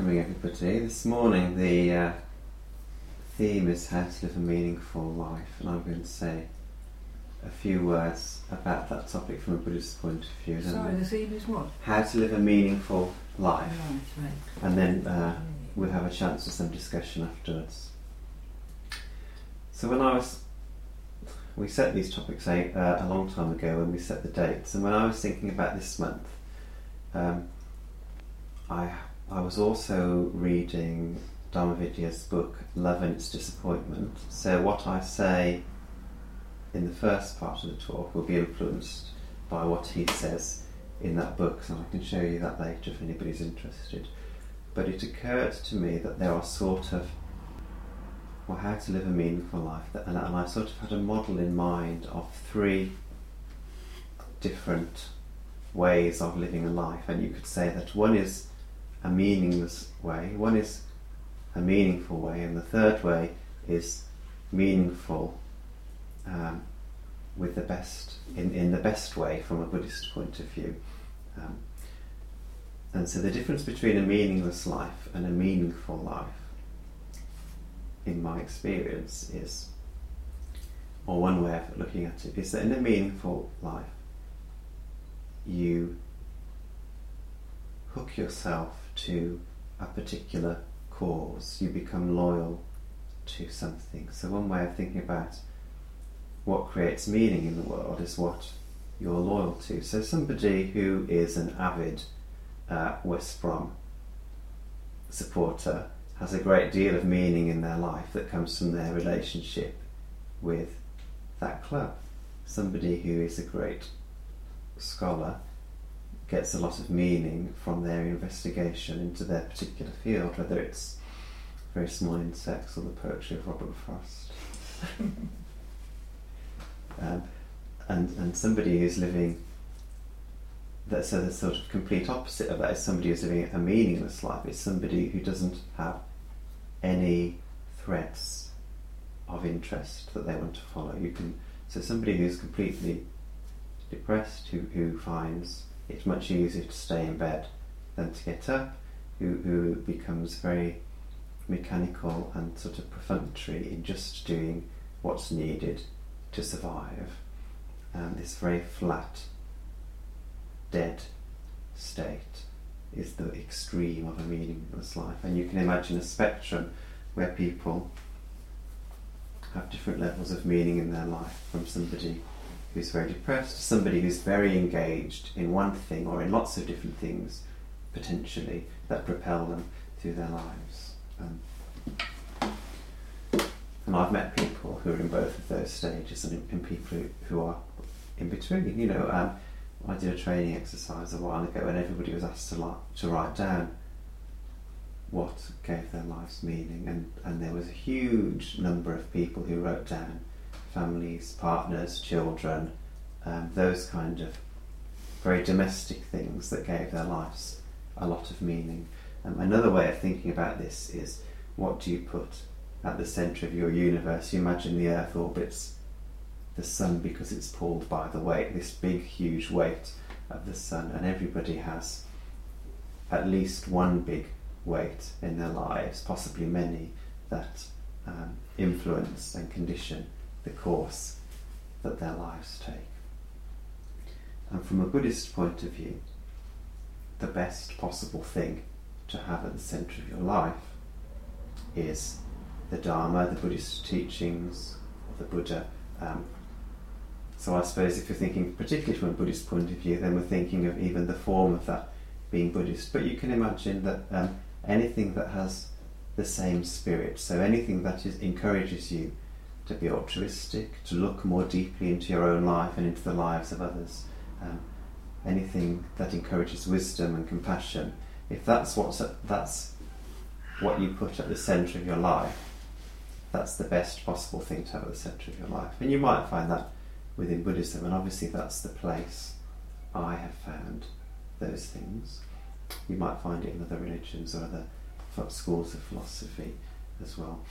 Welcoming everybody. This morning the theme is how to live a meaningful life, and I'm going to say a few words about that topic from a Buddhist point of view. Sorry, the theme is what? How to live a meaningful life. Right. And then we'll have a chance for some discussion afterwards. So we set these topics a long time ago when we set the dates, and when I was thinking about this month, I was also reading Dharmavidya's book Love and Its Disappointment. So what I say in the first part of the talk will be influenced by what he says in that book, and I can show you that later if anybody's interested. But it occurred to me that there are sort of, how to live a meaningful life, and I sort of had a model in mind of three different ways of living a life, and you could say that one is a meaningless way, one is a meaningful way, and the third way is meaningful with the best, in the best way from a Buddhist point of view. And so the difference between a meaningless life and a meaningful life, in my experience, is, or one way of looking at it, is that in a meaningful life you hook yourself to a particular cause, you become loyal to something. So one way of thinking about what creates meaning in the world is what you're loyal to. So somebody who is an avid West Brom supporter has a great deal of meaning in their life that comes from their relationship with that club. Somebody who is a great scholar gets a lot of meaning from their investigation into their particular field, whether it's very small insects or the poetry of Robert Frost. And somebody who's living, so the sort of complete opposite of that is somebody who's living a meaningless life. It's somebody who doesn't have any threads of interest that they want to follow. So somebody who's completely depressed, who finds it's much easier to stay in bed than to get up, who becomes very mechanical and sort of perfunctory in just doing what's needed to survive. This very flat, dead state is the extreme of a meaningless life. And you can imagine a spectrum where people have different levels of meaning in their life, from somebody who's very depressed to somebody who's very engaged in one thing or in lots of different things, potentially, that propel them through their lives. And I've met people who are in both of those stages, and people who are in between. I did a training exercise a while ago, and everybody was asked to write down what gave their lives meaning, and there was a huge number of people who wrote down families, partners, children, those kind of very domestic things that gave their lives a lot of meaning. Another way of thinking about this is, what do you put at the centre of your universe? You imagine the Earth orbits the Sun because it's pulled by the weight, this big huge weight of the Sun, and everybody has at least one big weight in their lives, possibly many, that influence and condition the course that their lives take. And from a Buddhist point of view, the best possible thing to have at the centre of your life is the Dharma, the Buddhist teachings of the Buddha. So I suppose if you're thinking particularly from a Buddhist point of view, then we're thinking of even the form of that being Buddhist. But you can imagine that anything that has the same spirit, so anything that encourages you to be altruistic, to look more deeply into your own life and into the lives of others, anything that encourages wisdom and compassion, if that's what you put at the centre of your life, that's the best possible thing to have at the centre of your life. And you might find that within Buddhism, and obviously that's the place I have found those things. You might find it in other religions or other schools of philosophy as well.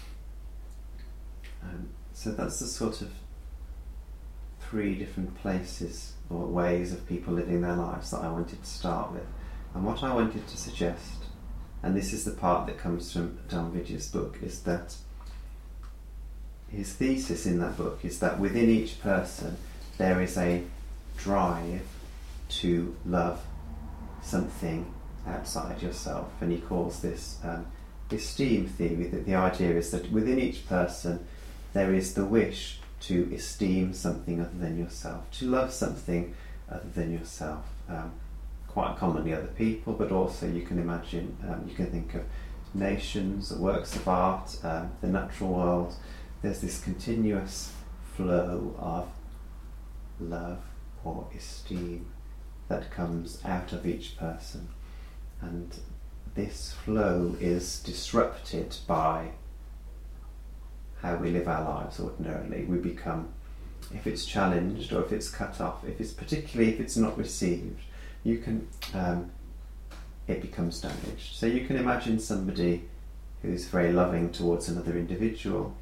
So that's the sort of three different places or ways of people living their lives that I wanted to start with. And what I wanted to suggest and this is the part that comes from Don Vidy's book, is that his thesis in that book is that within each person there is a drive to love something outside yourself, and he calls this esteem theory, that the idea is that within each person there is the wish to esteem something other than yourself, to love something other than yourself. Quite commonly other people, but also you can imagine, you can think of nations, works of art, the natural world. There's this continuous flow of love or esteem that comes out of each person, and this flow is disrupted by how we live our lives ordinarily. We become, if it's challenged or if it's cut off, particularly if it's not received, you can it becomes damaged. So you can imagine somebody who's very loving towards another individual.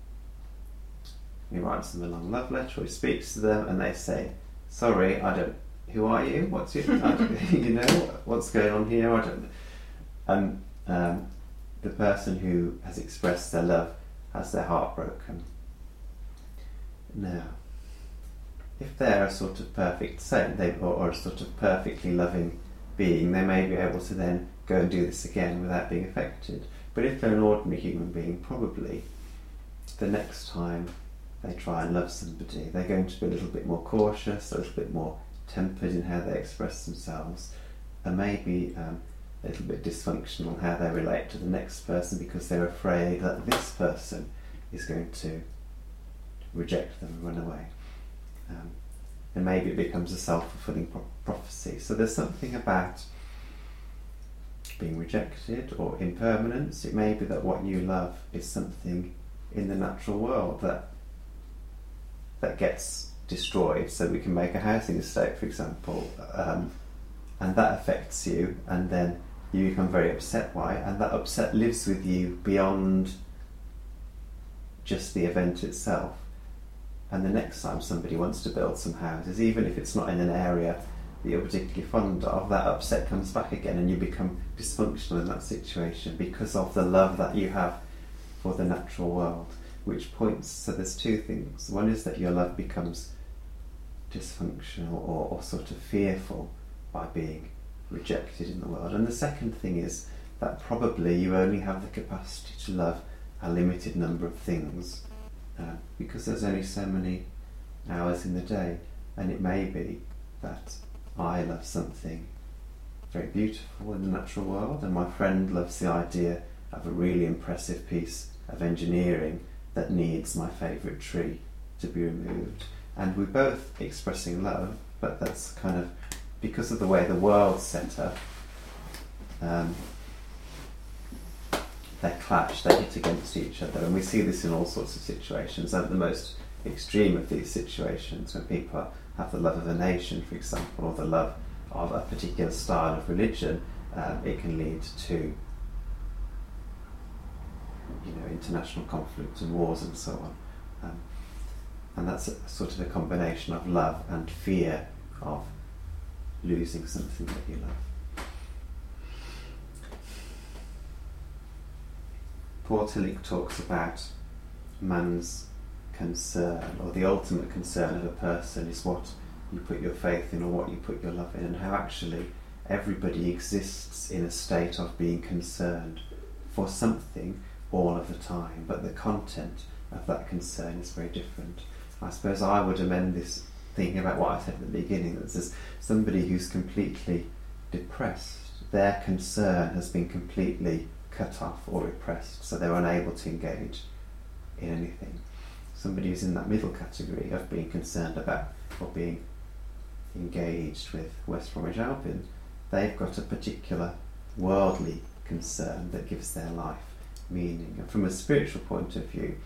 He writes them a long love letter, or he speaks to them, and they say, "Sorry, I don't. Who are you? What's your? You know, what's going on here? I don't." And the person who has expressed their love has their heart broken. Now, if they're a sort of perfect saint, or a sort of perfectly loving being, they may be able to then go and do this again without being affected. But if they're an ordinary human being, probably the next time they try and love somebody, they're going to be a little bit more cautious, a little bit more tempered in how they express themselves, and maybe a little bit dysfunctional how they relate to the next person, because they're afraid that this person is going to reject them and run away. And maybe it becomes a self-fulfilling prophecy. So there's something about being rejected or impermanence. It may be that what you love is something in the natural world that gets destroyed, so we can make a housing estate, for example, and that affects you, and then you become very upset by it, and that upset lives with you beyond just the event itself. And the next time somebody wants to build some houses, even if it's not in an area that you're particularly fond of, that upset comes back again, and you become dysfunctional in that situation because of the love that you have for the natural world, which points, so there's two things. One is that your love becomes dysfunctional or sort of fearful by being rejected in the world. And the second thing is that probably you only have the capacity to love a limited number of things, because there's only so many hours in the day. And it may be that I love something very beautiful in the natural world, and my friend loves the idea of a really impressive piece of engineering that needs my favourite tree to be removed. And we're both expressing love, but that's kind of because of the way the world's set up. They clash, they hit against each other, and we see this in all sorts of situations. And the most extreme of these situations, when people have the love of a nation, for example, or the love of a particular style of religion, it can lead to international conflict and wars and so on. And that's sort of a combination of love and fear of losing something that you love. Paul Tillich talks about man's concern, or the ultimate concern of a person is what you put your faith in or what you put your love in, and how actually everybody exists in a state of being concerned for something all of the time, but the content of that concern is very different. I suppose I would amend this thinking about what I said at the beginning, that there's somebody who's completely depressed, their concern has been completely cut off or repressed, so they're unable to engage in anything. Somebody who's in that middle category of being concerned about or being engaged with West Bromwich Albion, they've got a particular worldly concern that gives their life meaning. And from a spiritual point of view,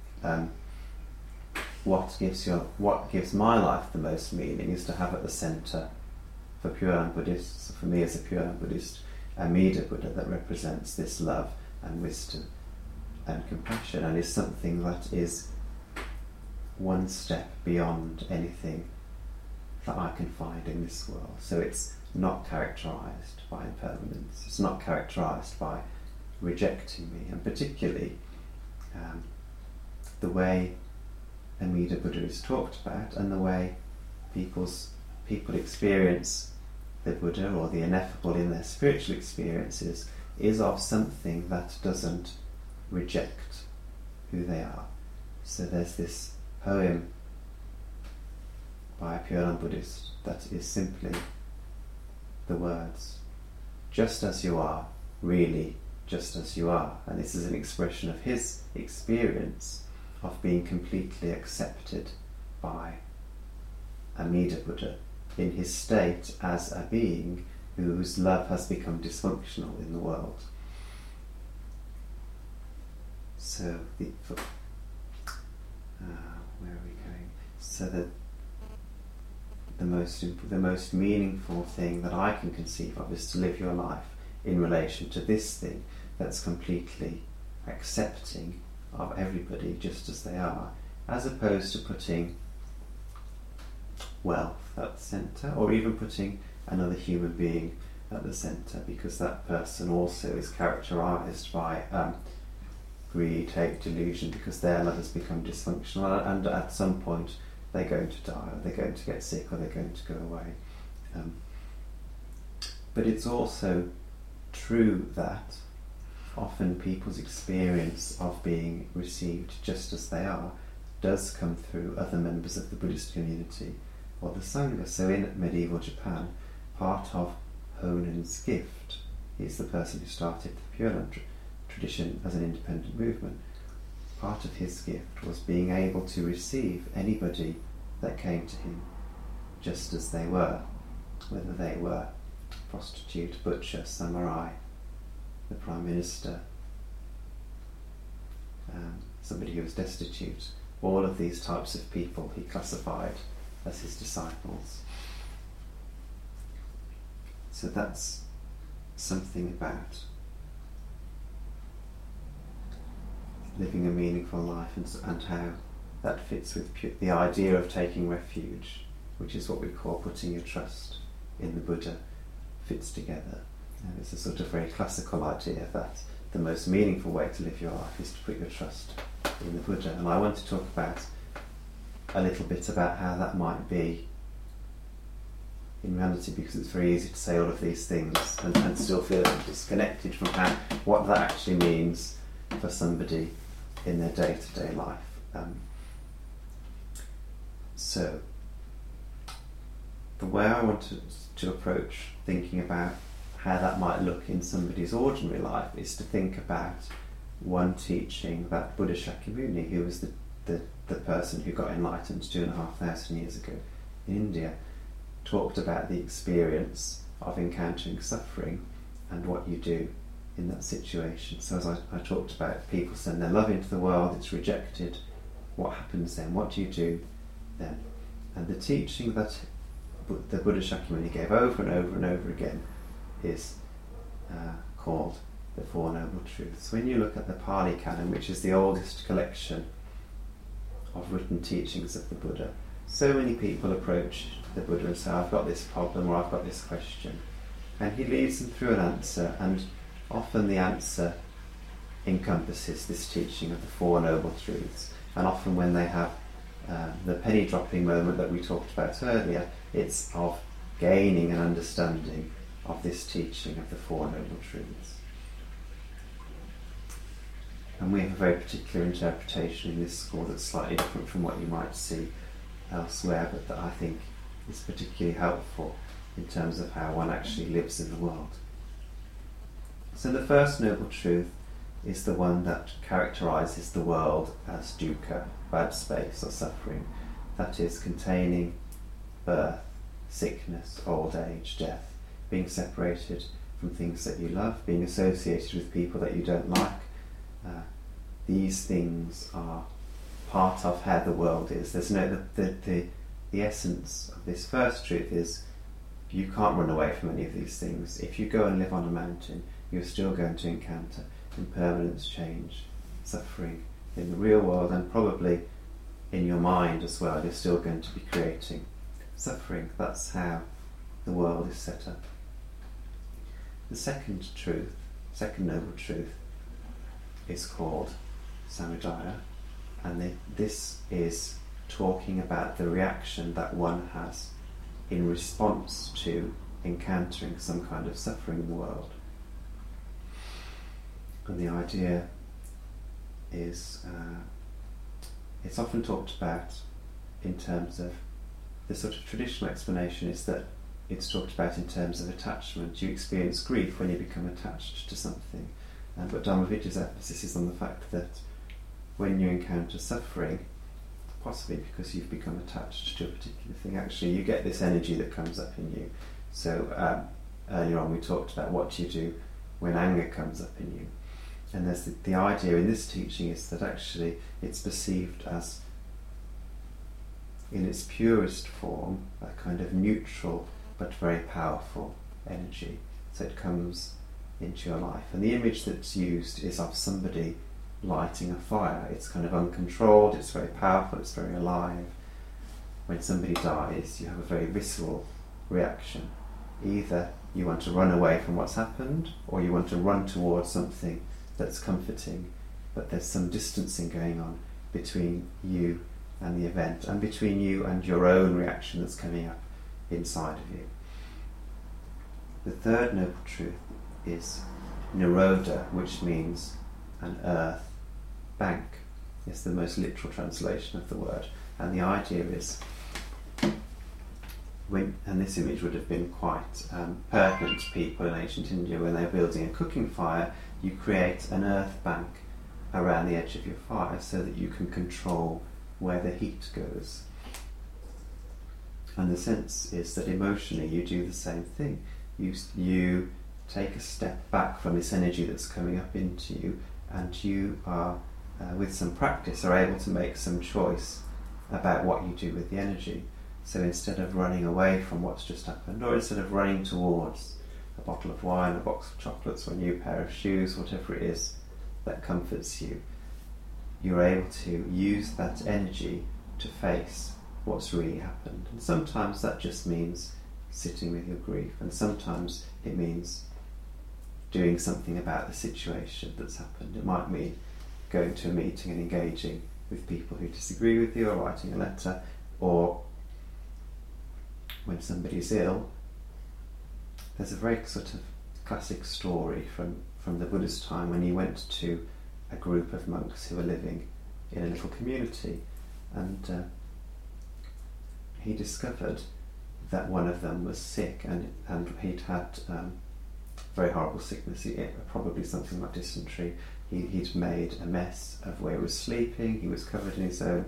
what gives my life the most meaning is to have at the centre, for Pure Land Buddhists, for me as a Pure Land Buddhist, Amida Buddha that represents this love and wisdom and compassion, and is something that is one step beyond anything that I can find in this world. So it's not characterised by impermanence, it's not characterised by rejecting me, and particularly the way Amida Buddha is talked about and the way people experience the Buddha or the ineffable in their spiritual experiences is of something that doesn't reject who they are. So there's this poem by a Pure Land Buddhist that is simply the words, just as you are, really just as you are. And this is an expression of his experience of being completely accepted by Amida Buddha in his state as a being whose love has become dysfunctional in the world. So, where are we going? So the most meaningful thing that I can conceive of is to live your life in relation to this thing that's completely accepting of everybody just as they are, as opposed to putting wealth at the centre, or even putting another human being at the centre, because that person also is characterised by greed, hate, delusion, because their love has become dysfunctional, and at some point they're going to die, or they're going to get sick, or they're going to go away. But it's also true that often people's experience of being received just as they are does come through other members of the Buddhist community or the Sangha. So in medieval Japan, part of Honen's gift, he's the person who started the Pure Land tradition as an independent movement, part of his gift was being able to receive anybody that came to him just as they were, whether they were prostitute, butcher, samurai, the Prime Minister, somebody who was destitute. All of these types of people he classified as his disciples. So that's something about living a meaningful life, and how that fits with the idea of taking refuge, which is what we call putting your trust in the Buddha, fits together. And it's a sort of very classical idea that the most meaningful way to live your life is to put your trust in the Buddha. And I want to talk about a little bit about how that might be in reality, because it's very easy to say all of these things and still feel disconnected from what that actually means for somebody in their day-to-day life. So the way I wanted to approach thinking about how that might look in somebody's ordinary life is to think about one teaching that Buddha Shakyamuni, who was the person who got enlightened 2,500 years ago in India, talked about the experience of encountering suffering and what you do in that situation. So as I talked about, people send their love into the world, it's rejected. What happens then? What do you do then? And the teaching that the Buddha Shakyamuni gave over and over and over again is called the Four Noble Truths. When you look at the Pali Canon, which is the oldest collection of written teachings of the Buddha, so many people approach the Buddha and say, I've got this problem or I've got this question, and he leads them through an answer, and often the answer encompasses this teaching of the Four Noble Truths. And often when they have the penny dropping moment that we talked about earlier, it's of gaining an understanding of this teaching of the Four Noble Truths. And we have a very particular interpretation in this school that's slightly different from what you might see elsewhere, but that I think is particularly helpful in terms of how one actually lives in the world. So the first noble truth is the one that characterises the world as dukkha, bad space or suffering, that is containing birth, sickness, old age, death, being separated from things that you love, being associated with people that you don't like. These things are part of how the world is. There's no the essence of this first truth is you can't run away from any of these things. If you go and live on a mountain, you're still going to encounter impermanence, change, suffering in the real world, and probably in your mind as well. You're still going to be creating suffering. That's how the world is set up. The second noble truth, is called Samudaya, and this is talking about the reaction that one has in response to encountering some kind of suffering in the world. And the idea is, it's often talked about in terms of, the sort of traditional explanation is that it's talked about in terms of attachment. You experience grief when you become attached to something. But Dharmavijja's emphasis is on the fact that when you encounter suffering, possibly because you've become attached to a particular thing, actually you get this energy that comes up in you. So earlier on we talked about what you do when anger comes up in you. And there's the idea in this teaching is that actually it's perceived as, in its purest form, a kind of neutral but very powerful energy. So it comes into your life. And the image that's used is of somebody lighting a fire. It's kind of uncontrolled, it's very powerful, it's very alive. When somebody dies, you have a very visceral reaction. Either you want to run away from what's happened, or you want to run towards something that's comforting, but there's some distancing going on between you and the event, and between you and your own reaction that's coming up inside of you. The third noble truth is Nirodha, which means an earth bank. It's the most literal translation of the word. And the idea is, and this image would have been quite pertinent to people in ancient India when they're building a cooking fire. You create an earth bank around the edge of your fire so that you can control where the heat goes. And the sense is that emotionally you do the same thing. You take a step back from this energy that's coming up into you, and you are, with some practice, are able to make some choice about what you do with the energy. So instead of running away from what's just happened, or instead of running towards a bottle of wine, a box of chocolates, or a new pair of shoes, whatever it is that comforts you, you're able to use that energy to face what's really happened. And sometimes that just means sitting with your grief, and sometimes it means doing something about the situation that's happened. It might mean going to a meeting and engaging with people who disagree with you, or writing a letter, or when somebody's ill. There's a very sort of classic story from the Buddha's time when he went to a group of monks who were living in a little community, and he discovered that one of them was sick, and he'd had very horrible sickness, probably something like dysentery. He'd made a mess of where he was sleeping, he was covered in his own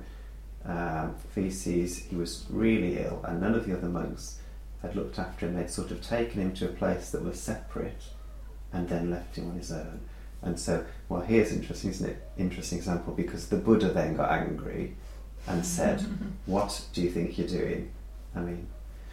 feces, he was really ill, and none of the other monks had looked after him. They'd sort of taken him to a place that was separate and then left him on his own. And so, well, here's interesting, isn't it? Interesting example, because the Buddha then got angry and said, "What do you think you're doing?" I mean,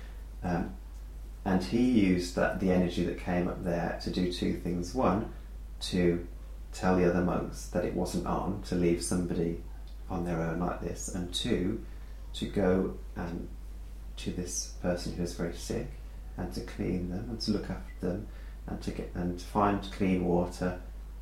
and he used the energy that came up there to do two things. One, to tell the other monks that it wasn't on to leave somebody on their own like this, and two, to go and to this person who was very sick and to clean them and to look after them and to find clean water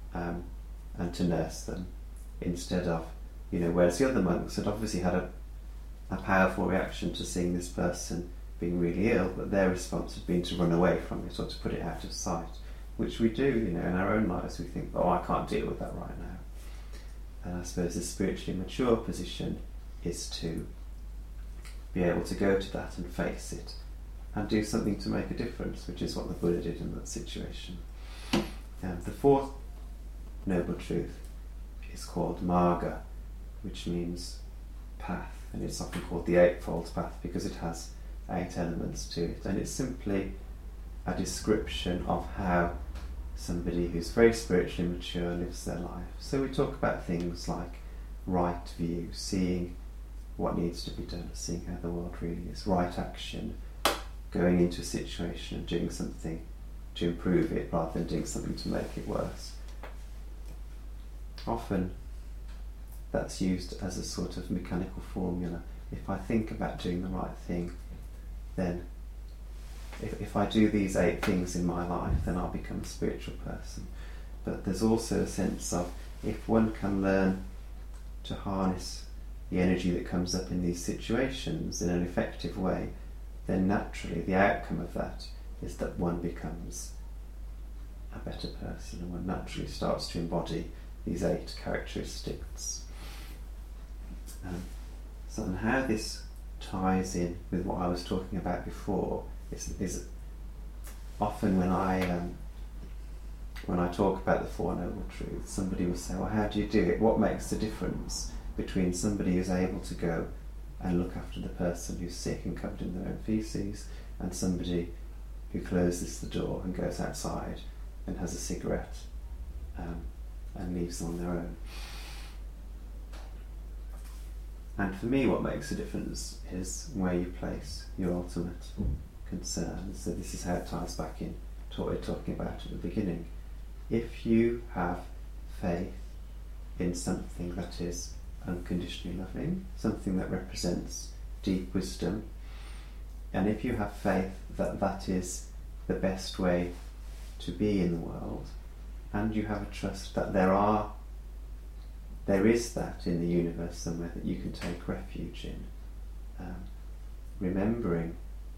and to nurse them, instead of, whereas the other monks had obviously had a powerful reaction to seeing this person being really ill, but their response had been to run away from it or to put it out of sight, which we do, in our own lives. We think, oh, I can't deal with that right now. And I suppose the spiritually mature position is to be able to go to that and face it and do something to make a difference, which is what the Buddha did in that situation. The fourth noble truth is called Marga, which means path, and it's often called the Eightfold Path because it has 8 elements to it, and it's simply a description of how somebody who's very spiritually mature lives their life. So we talk about things like right view, seeing what needs to be done, seeing how the world really is, right action, going into a situation and doing something to improve it rather than doing something to make it worse. Often that's used as a sort of mechanical formula. If I think about doing the right thing, then if I do these 8 things in my life, then I'll become a spiritual person. But there's also a sense of, if one can learn to harness the energy that comes up in these situations in an effective way, then naturally the outcome of that is that one becomes a better person, and one naturally starts to embody these 8 characteristics. So, and how this ties in with what I was talking about before is often when I talk about the 4 Noble Truths, somebody will say, well, how do you do it? What makes the difference between somebody who's able to go and look after the person who's sick and covered in their own feces, and somebody who closes the door and goes outside and has a cigarette and leaves them on their own? And for me, what makes a difference is where you place your ultimate concern. So this is how it ties back in to what we were talking about at the beginning. If you have faith in something that is unconditionally loving, something that represents deep wisdom, and if you have faith that that is the best way to be in the world, and you have a trust that there is that in the universe somewhere that you can take refuge in, remembering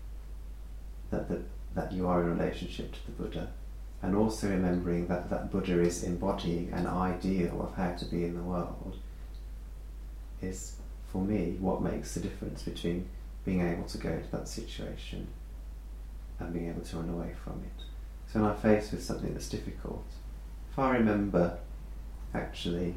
that you are in relationship to the Buddha, and also remembering that Buddha is embodying an ideal of how to be in the world, is, for me, what makes the difference between being able to go into that situation and being able to run away from it. So when I'm faced with something that's difficult, if I remember, actually,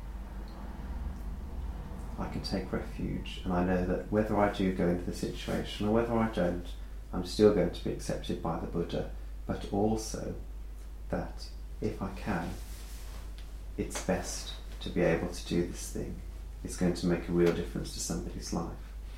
I can take refuge, and I know that whether I do go into the situation or whether I don't, I'm still going to be accepted by the Buddha, but also that if I can, it's best to be able to do this thing. It's going to make a real difference to somebody's life.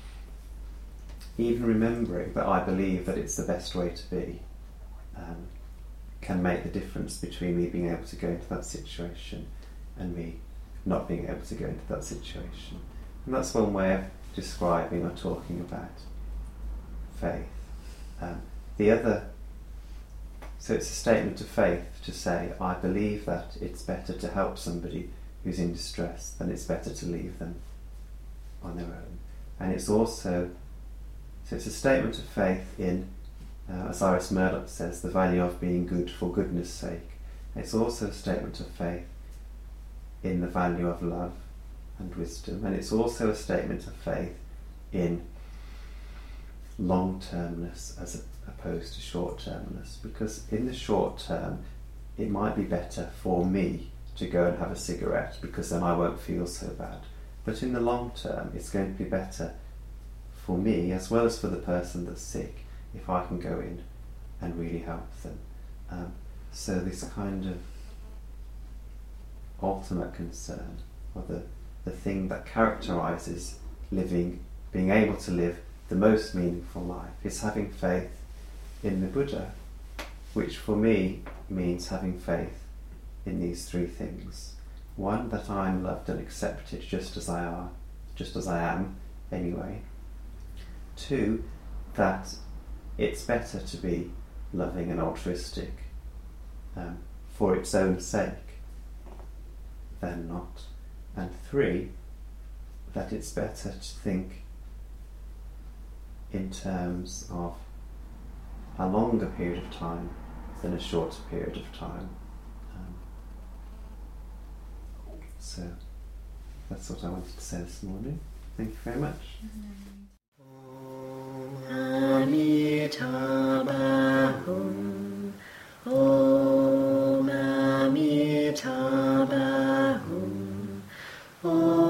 Even remembering that I believe that it's the best way to be can make the difference between me being able to go into that situation and me not being able to go into that situation. And that's one way of describing or talking about faith. The other, so it's a statement of faith to say, I believe that it's better to help somebody who's in distress than it's better to leave them on their own. And it's also, so it's a statement of faith in, as Iris Murdoch says, the value of being good for goodness sake. It's also a statement of faith in the value of love and wisdom, and it's also a statement of faith in long-termness as opposed to short-termness, because in the short term it might be better for me to go and have a cigarette because then I won't feel so bad, but in the long term it's going to be better for me as well as for the person that's sick if I can go in and really help them. So this kind of ultimate concern, or the thing that characterises living, being able to live the most meaningful life, is having faith in the Buddha, which for me means having faith in these 3 things. 1, that I'm loved and accepted just as I am anyway. 2, that it's better to be loving and altruistic for its own sake than not. And 3, that it's better to think in terms of a longer period of time than a shorter period of time. So that's what I wanted to say this morning. Thank you very much. Om Amitabha Om